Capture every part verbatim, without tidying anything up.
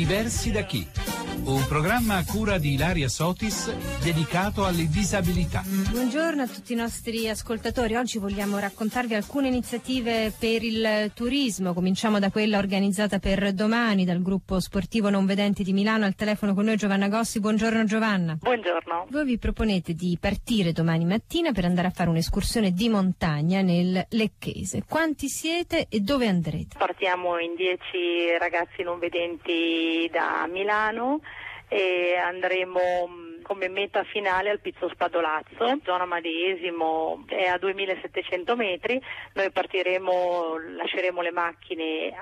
Diversi da chi? Un programma a cura di Ilaria Sotis dedicato alle disabilità. Buongiorno a tutti i nostri ascoltatori. Oggi vogliamo raccontarvi alcune iniziative per il turismo. Cominciamo da quella organizzata per domani dal gruppo sportivo Non Vedenti di Milano. Al telefono con noi Giovanna Gossi. Buongiorno Giovanna. Buongiorno. Voi vi proponete di partire domani mattina per andare a fare un'escursione di montagna nel Lecchese. Quanti siete e dove andrete? Partiamo in dieci ragazzi non vedenti da Milano e andremo come meta finale al Pizzo Spadolazzo, zona Madesimo, è a duemilasettecento metri. Noi partiremo, lasceremo le macchine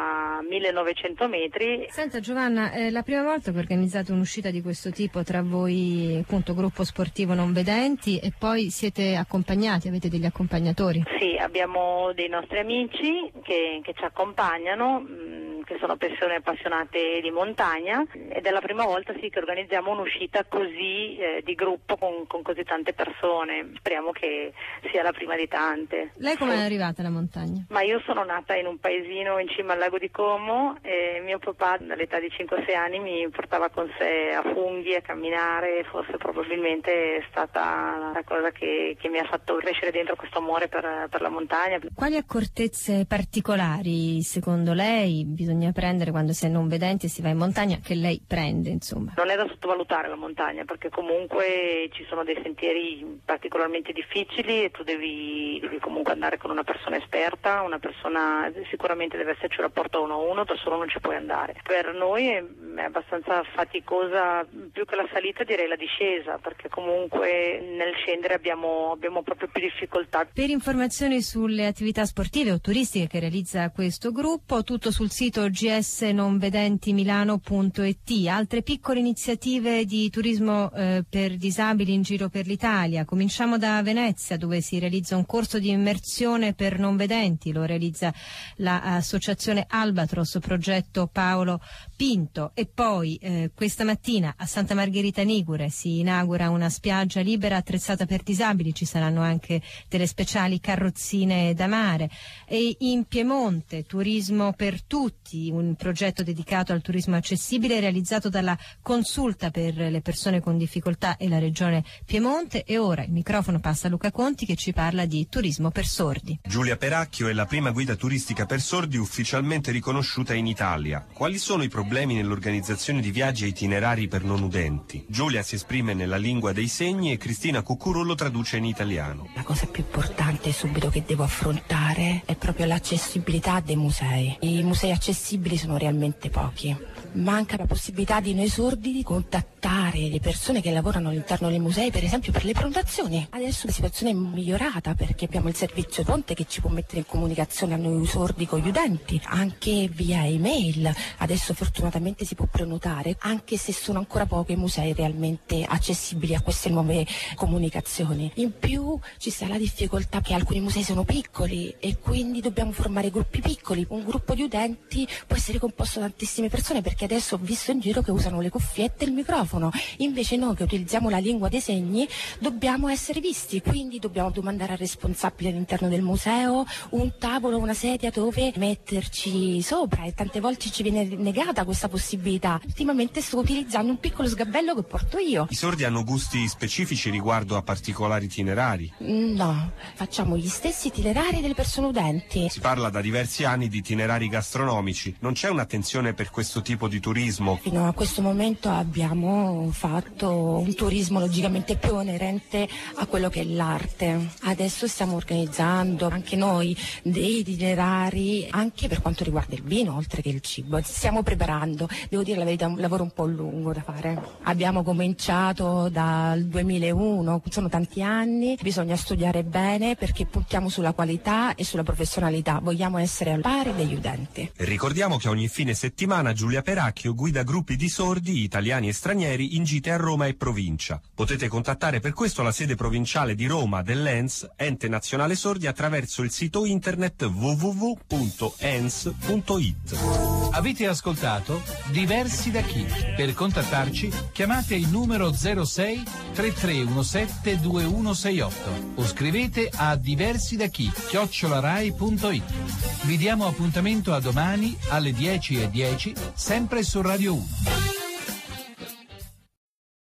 a millenovecento metri. Senta Giovanna, è la prima volta che organizzate un'uscita di questo tipo tra voi, appunto, gruppo sportivo non vedenti, e poi siete accompagnati, avete degli accompagnatori? Sì, abbiamo dei nostri amici che, che ci accompagnano, che sono persone appassionate di montagna, ed è la prima volta sì che organizziamo un'uscita così eh, di gruppo con, con così tante persone. Speriamo che sia la prima di tante. Lei come è arrivata alla montagna? Ma io sono nata in un paesino in cima al lago di Como e mio papà dall'età di cinque sei anni mi portava con sé a funghi, a camminare. Forse probabilmente è stata la cosa che, che mi ha fatto crescere dentro questo amore per, per la montagna. Quali accortezze particolari secondo lei bisogna prendere quando si è non vedenti e si va in montagna, che lei prende, insomma? Non è da sottovalutare la montagna, perché comunque ci sono dei sentieri particolarmente difficili e tu devi, devi comunque andare con una persona esperta, una persona, sicuramente deve esserci un rapporto uno a uno, da solo non ci puoi andare. Per noi è, è abbastanza faticosa, più che la salita direi la discesa, perché comunque nel scendere abbiamo, abbiamo proprio più difficoltà. Per informazioni sulle attività sportive o turistiche che realizza questo gruppo, tutto sul sito g s non vedenti milano punto i t. Altre piccole iniziative di turismo eh, per disabili in giro per l'Italia. Cominciamo da Venezia, dove si realizza un corso di immersione per non vedenti. Lo realizza l'associazione Albatros, progetto Paolo Pinto. E poi eh, questa mattina a Santa Margherita Ligure si inaugura una spiaggia libera attrezzata per disabili. Ci saranno anche delle speciali carrozzine da mare. E in Piemonte, turismo per tutti, un progetto dedicato al turismo accessibile realizzato dalla Consulta per le persone con difficoltà e la Regione Piemonte. E ora il microfono passa a Luca Conti, che ci parla di turismo per sordi. Giulia Peracchio è la prima guida turistica per sordi ufficialmente riconosciuta in Italia. Quali sono i problemi nell'organizzazione di viaggi e itinerari per non udenti? Giulia si esprime nella lingua dei segni e Cristina Cuccurù lo traduce in italiano. La cosa più importante subito che devo affrontare è proprio l'accessibilità dei musei. I musei accessibili sono realmente pochi. Manca la possibilità di noi sordi di contattare le persone che lavorano all'interno dei musei, per esempio per le prenotazioni. Adesso la situazione è migliorata perché abbiamo il servizio Ponte che ci può mettere in comunicazione a noi sordi con gli utenti, anche via email. Adesso fortunatamente si può prenotare, anche se sono ancora pochi i musei realmente accessibili a queste nuove comunicazioni. In più ci sta la difficoltà che alcuni musei sono piccoli e quindi dobbiamo formare gruppi piccoli. Un gruppo di utenti può essere composto da tantissime persone, perché adesso ho visto in giro che usano le cuffiette e il microfono. Invece noi che utilizziamo la lingua dei segni dobbiamo essere visti, quindi dobbiamo domandare al responsabile all'interno del museo un tavolo, una sedia dove metterci sopra, e tante volte ci viene negata questa possibilità. Ultimamente sto utilizzando un piccolo sgabello che porto io. I sordi hanno gusti specifici riguardo a particolari itinerari? No, facciamo gli stessi itinerari delle persone udenti. Si parla da diversi anni di itinerari gastronomici. Non c'è un'attenzione per questo tipo di turismo? Fino a questo momento abbiamo fatto un turismo logicamente più inerente a quello che è l'arte. Adesso stiamo organizzando anche noi dei itinerari anche per quanto riguarda il vino, oltre che il cibo. Stiamo preparando, devo dire la verità, un lavoro un po' lungo da fare. Abbiamo cominciato dal duemilauno, sono tanti anni, bisogna studiare bene perché puntiamo sulla qualità e sulla professionalità, vogliamo essere al pari degli utenti. Ricordiamo che ogni fine settimana Giulia Peracchio guida gruppi di sordi italiani e stranieri in gite a Roma e provincia. Potete contattare per questo la sede provinciale di Roma dell'E N S, Ente Nazionale Sordi, attraverso il sito internet w w w punto e n s punto i t. Avete ascoltato Diversi da chi? Per contattarci chiamate il numero zero sei tre tre uno sette due uno sei otto o scrivete a diversi da chi chiocciola rai punto it. Vi diamo appuntamento a domani alle dieci e dieci, sempre sempre su Radio uno.